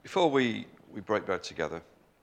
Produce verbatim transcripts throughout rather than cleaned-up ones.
Before we, we break bread together,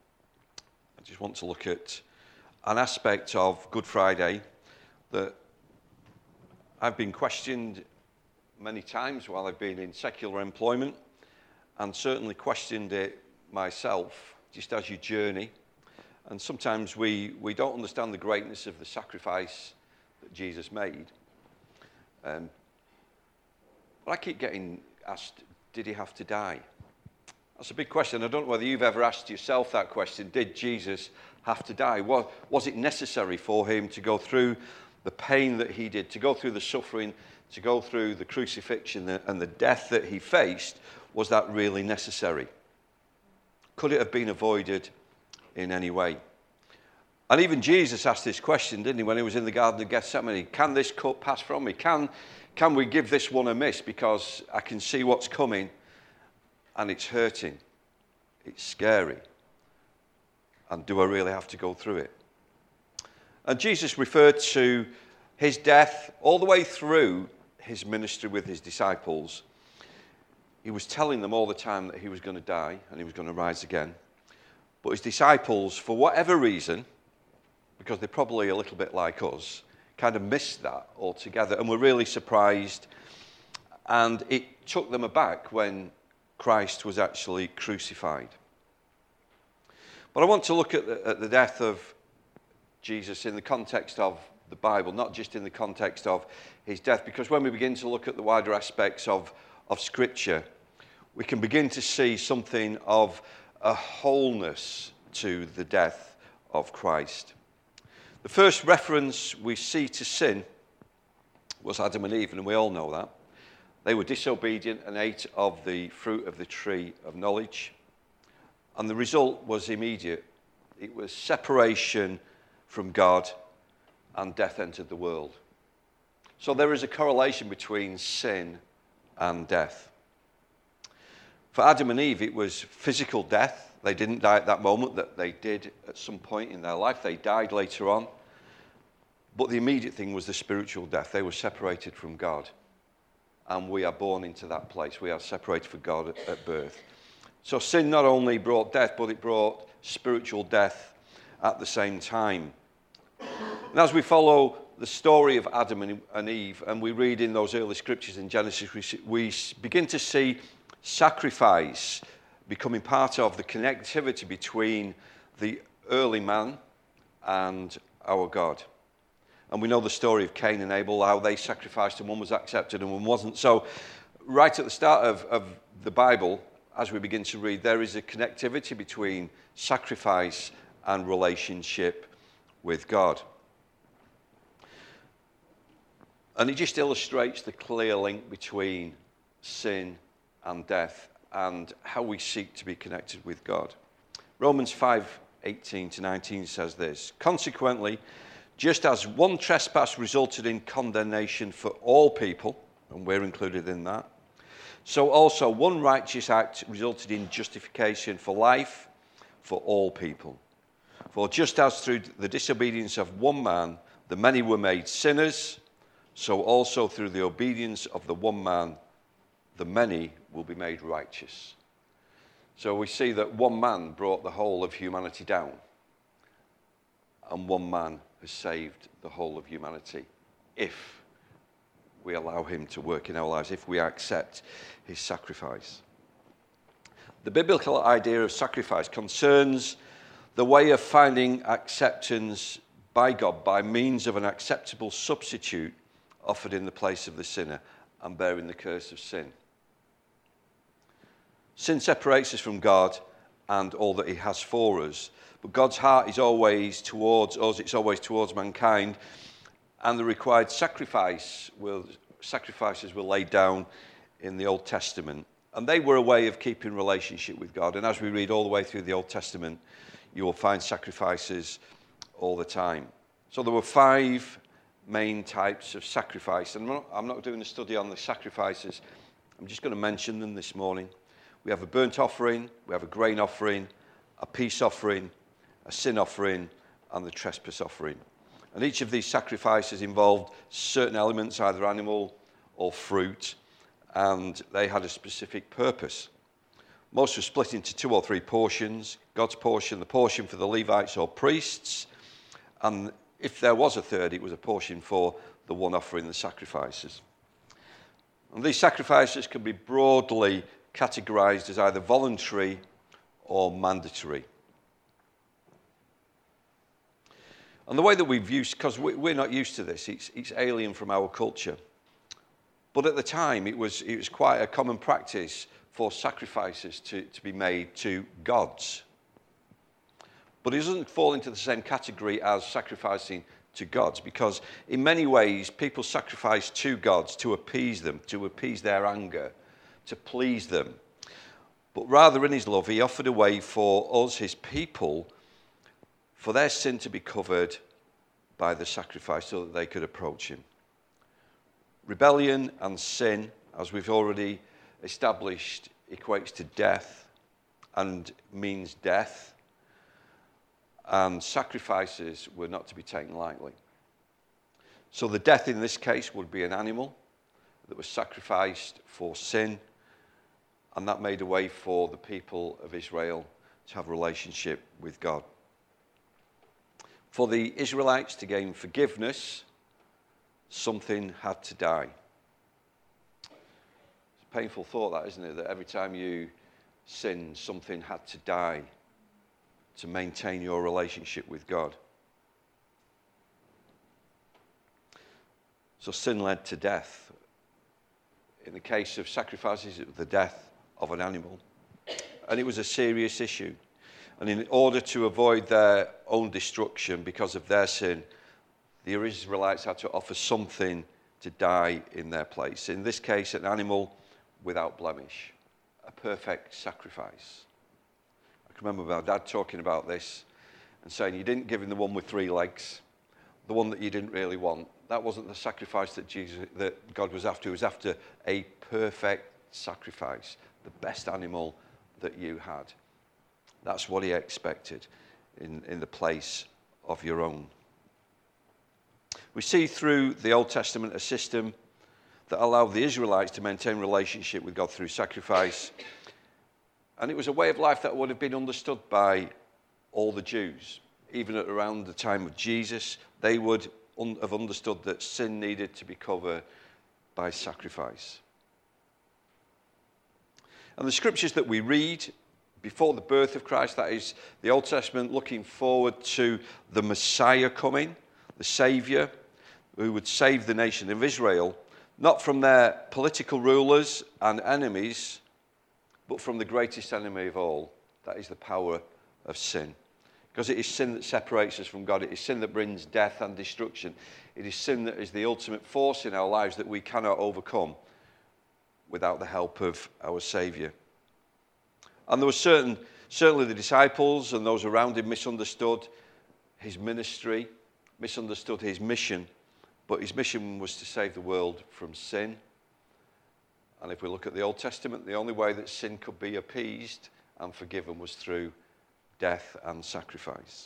I just want to look at an aspect of Good Friday that I've been questioned many times while I've been in secular employment, and certainly questioned it myself just as you journey. And sometimes we, we don't understand the greatness of the sacrifice that Jesus made. Um, but I keep getting asked, did he have to die? That's a big question. I don't know whether you've ever asked yourself that question. Did Jesus have to die? Was, was it necessary for him to go through the pain that he did, to go through the suffering, to go through the crucifixion and the death that he faced? Was that really necessary? Could it have been avoided in any way? And even Jesus asked this question, didn't he, when he was in the Garden of Gethsemane? Can this cup pass from me? Can, can we give this one a miss? Because I can see what's coming and it's hurting. It's scary. And do I really have to go through it? And Jesus referred to his death all the way through his ministry with his disciples. He was telling them all the time that he was going to die and he was going to rise again. But his disciples, for whatever reason, because they're probably a little bit like us, kind of missed that altogether and were really surprised. And it took them aback when Christ was actually crucified. But I want to look at the, at the death of Jesus in the context of the Bible, not just in the context of his death, because when we begin to look at the wider aspects of, of Scripture, we can begin to see something of a wholeness to the death of Christ. The first reference we see to sin was Adam and Eve, and we all know that. They were disobedient and ate of the fruit of the tree of knowledge. And the result was immediate. It was separation from God, and death entered the world. So there is a correlation between sin and death. For Adam and Eve, it was physical death. They didn't die at that moment, that they did at some point in their life. They died later on. But the immediate thing was the spiritual death. They were separated from God. And we are born into that place. We are separated from God at, at birth. So sin not only brought death, but it brought spiritual death at the same time. And as we follow the story of Adam and Eve, and we read in those early scriptures in Genesis, we begin to see sacrifice becoming part of the connectivity between the early man and our God. And we know the story of Cain and Abel, how they sacrificed and one was accepted and one wasn't. So right at the start of, of the Bible, as we begin to read, there is a connectivity between sacrifice and relationship with God. And it just illustrates the clear link between sin and death and how we seek to be connected with God. Romans five eighteen to nineteen says this: consequently, just as one trespass resulted in condemnation for all people, and we're included in that, so also one righteous act resulted in justification for life for all people. For just as through the disobedience of one man the many were made sinners, so also through the obedience of the one man the many will be made righteous. So we see that one man brought the whole of humanity down, and one man has saved the whole of humanity if we allow him to work in our lives, if we accept his sacrifice. The biblical idea of sacrifice concerns the way of finding acceptance by God by means of an acceptable substitute offered in the place of the sinner and bearing the curse of sin. Sin separates us from God and all that he has for us. But God's heart is always towards us, it's always towards mankind, and the required sacrifice will, sacrifices were laid down in the Old Testament. And they were a way of keeping relationship with God. And as we read all the way through the Old Testament, you will find sacrifices all the time. So there were five main types of sacrifice. And I'm not, I'm not doing a study on the sacrifices. I'm just going to mention them this morning. We have a burnt offering, we have a grain offering, a peace offering, a sin offering, and the trespass offering. And each of these sacrifices involved certain elements, either animal or fruit, and they had a specific purpose. Most were split into two or three portions. God's portion, the portion for the Levites or priests, and if there was a third, it was a portion for the one offering the sacrifices. And these sacrifices can be broadly categorized as either voluntary or mandatory. And the way that we've used, because we're not used to this, it's, it's alien from our culture. But at the time, it was, it was quite a common practice for sacrifices to, to be made to gods. But it doesn't fall into the same category as sacrificing to gods, because in many ways, people sacrifice to gods to appease them, to appease their anger, to please them. But rather in his love, he offered a way for us, his people, for their sin to be covered by the sacrifice so that they could approach him. Rebellion and sin, as we've already established, equates to death and means death. And sacrifices were not to be taken lightly. So the death in this case would be an animal that was sacrificed for sin, and that made a way for the people of Israel to have a relationship with God. For the Israelites to gain forgiveness, something had to die. It's a painful thought, that, isn't it? That every time you sin, something had to die to maintain your relationship with God. So sin led to death. In the case of sacrifices, it was the death of an animal. And it was a serious issue. And in order to avoid their own destruction because of their sin, the Israelites had to offer something to die in their place. In this case, an animal without blemish, a perfect sacrifice. I can remember my dad talking about this and saying, you didn't give him the one with three legs, the one that you didn't really want. That wasn't the sacrifice that Jesus, that God was after. He was after a perfect sacrifice, the best animal that you had. That's what he expected in, in the place of your own. We see through the Old Testament a system that allowed the Israelites to maintain relationship with God through sacrifice. And it was a way of life that would have been understood by all the Jews. Even at around the time of Jesus, they would un- have understood that sin needed to be covered by sacrifice. And the scriptures that we read before the birth of Christ, that is the Old Testament looking forward to the Messiah coming, the Savior, who would save the nation of Israel, not from their political rulers and enemies, but from the greatest enemy of all, that is the power of sin. Because it is sin that separates us from God. It is sin that brings death and destruction. It is sin that is the ultimate force in our lives that we cannot overcome without the help of our Savior. And there were certain, certainly the disciples and those around him misunderstood his ministry, misunderstood his mission, but his mission was to save the world from sin. And if we look at the Old Testament, the only way that sin could be appeased and forgiven was through death and sacrifice.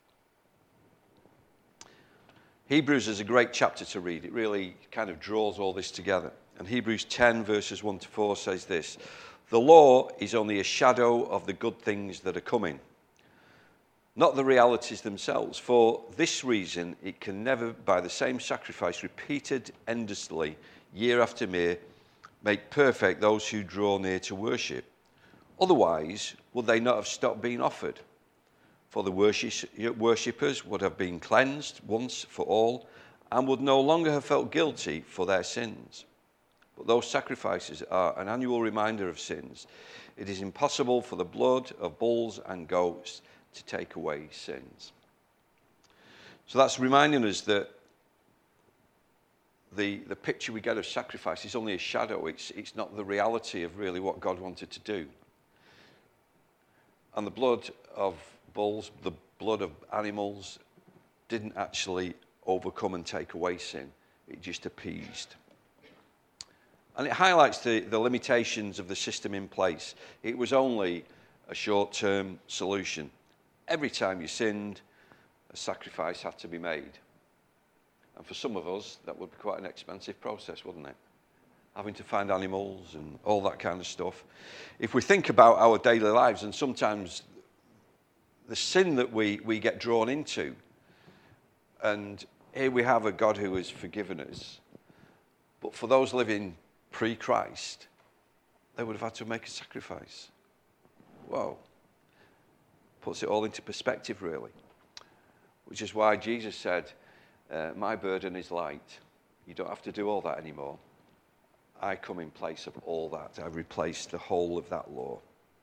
Hebrews is a great chapter to read. It really kind of draws all this together. And Hebrews ten verses one to four says this: the law is only a shadow of the good things that are coming, not the realities themselves. For this reason, it can never, by the same sacrifice, repeated endlessly, year after year, make perfect those who draw near to worship. Otherwise, would they not have stopped being offered? For the worshippers would have been cleansed once for all, and would no longer have felt guilty for their sins. But those sacrifices are an annual reminder of sins. It is impossible for the blood of bulls and goats to take away sins. So that's reminding us that the, the picture we get of sacrifice is only a shadow. It's, it's not the reality of really what God wanted to do. And the blood of bulls, the blood of animals, didn't actually overcome and take away sin. It just appeased. And it highlights the, the limitations of the system in place. It was only a short-term solution. Every time you sinned, a sacrifice had to be made. And for some of us, that would be quite an expensive process, wouldn't it? having to find animals and all that kind of stuff. If we think about our daily lives, and sometimes the sin that we, we get drawn into, and here we have a God who has forgiven us, but for those living pre-Christ, they would have had to make a sacrifice. Whoa. Puts it all into perspective, really. Which is why Jesus said, uh, my burden is light. You don't have to do all that anymore. I come in place of all that. I replaced the whole of that law.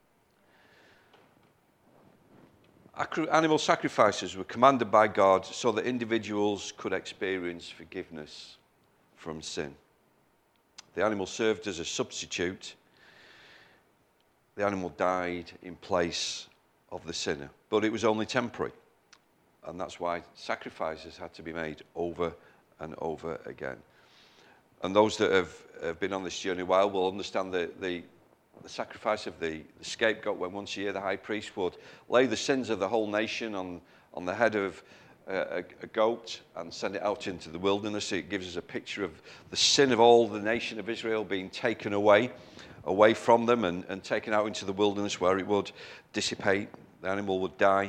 Animal sacrifices were commanded by God so that individuals could experience forgiveness from sin. The animal served as a substitute. The animal died in place of the sinner, but it was only temporary. And that's why sacrifices had to be made over and over again. And those that have, have been on this journey a while will understand the, the, the sacrifice of the, the scapegoat, when once a year the high priest would lay the sins of the whole nation on, on the head of a, a goat and send it out into the wilderness. It gives us a picture of the sin of all the nation of Israel being taken away, away from them and, and taken out into the wilderness where it would dissipate. The animal would die.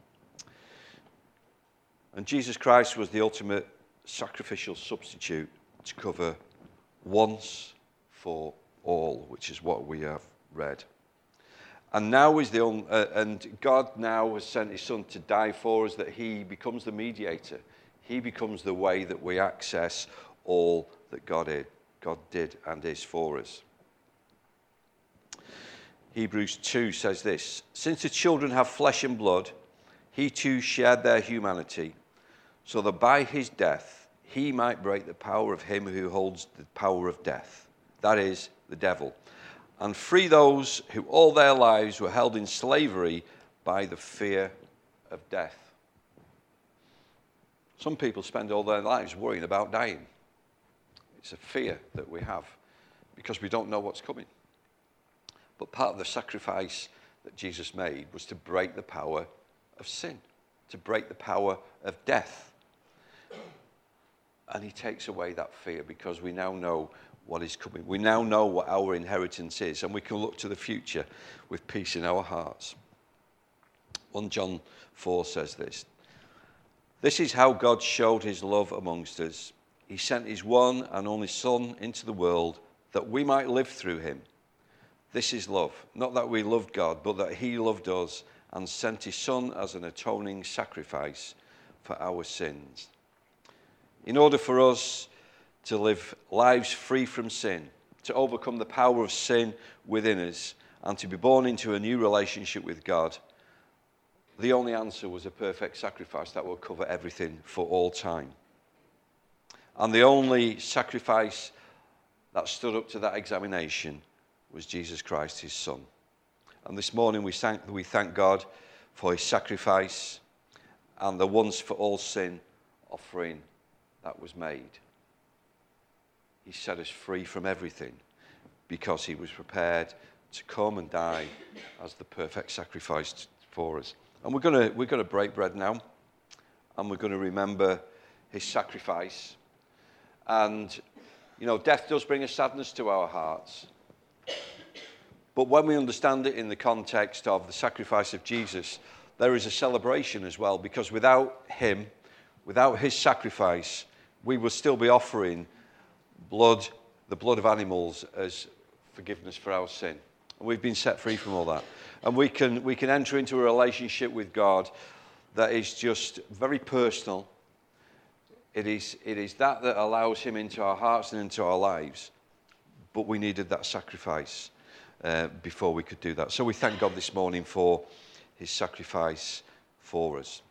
And Jesus Christ was the ultimate sacrificial substitute to cover once for all, which is what we have read. And now is the only, uh, and God now has sent his Son to die for us, that he becomes the mediator. He becomes the way that we access all that God did, God did and is for us. Hebrews two says this, since the children have flesh and blood, he too shared their humanity, so that by his death he might break the power of him who holds the power of death, that is, the devil, and free those who all their lives were held in slavery by the fear of death. Some people spend all their lives worrying about dying. It's a fear that we have because we don't know what's coming. But part of the sacrifice that Jesus made was to break the power of sin, to break the power of death. And he takes away that fear because we now know what is coming. We now know what our inheritance is, and we can look to the future with peace in our hearts. First John four says this, this is how God showed his love amongst us. He sent his one and only Son into the world that we might live through him. This is love, not that we loved God, but that he loved us and sent his Son as an atoning sacrifice for our sins. In order for us to live lives free from sin, to overcome the power of sin within us, and to be born into a new relationship with God, the only answer was a perfect sacrifice that will cover everything for all time. And the only sacrifice that stood up to that examination was Jesus Christ, his Son. And this morning we thank, we thank God for his sacrifice and the once for all sin offering that was made. He set us free from everything because he was prepared to come and die as the perfect sacrifice for us. And we're going to we're going to break bread now, and we're going to remember his sacrifice. And, you know, death does bring a sadness to our hearts. But when we understand it in the context of the sacrifice of Jesus, there is a celebration as well, because without him, without his sacrifice, we will still be offering blood, the blood of animals, as forgiveness for our sin. And we've been set free from all that. And we can we can enter into a relationship with God that is just very personal. It is, it is that that allows him into our hearts and into our lives. But we needed that sacrifice uh, before we could do that. So we thank God this morning for his sacrifice for us.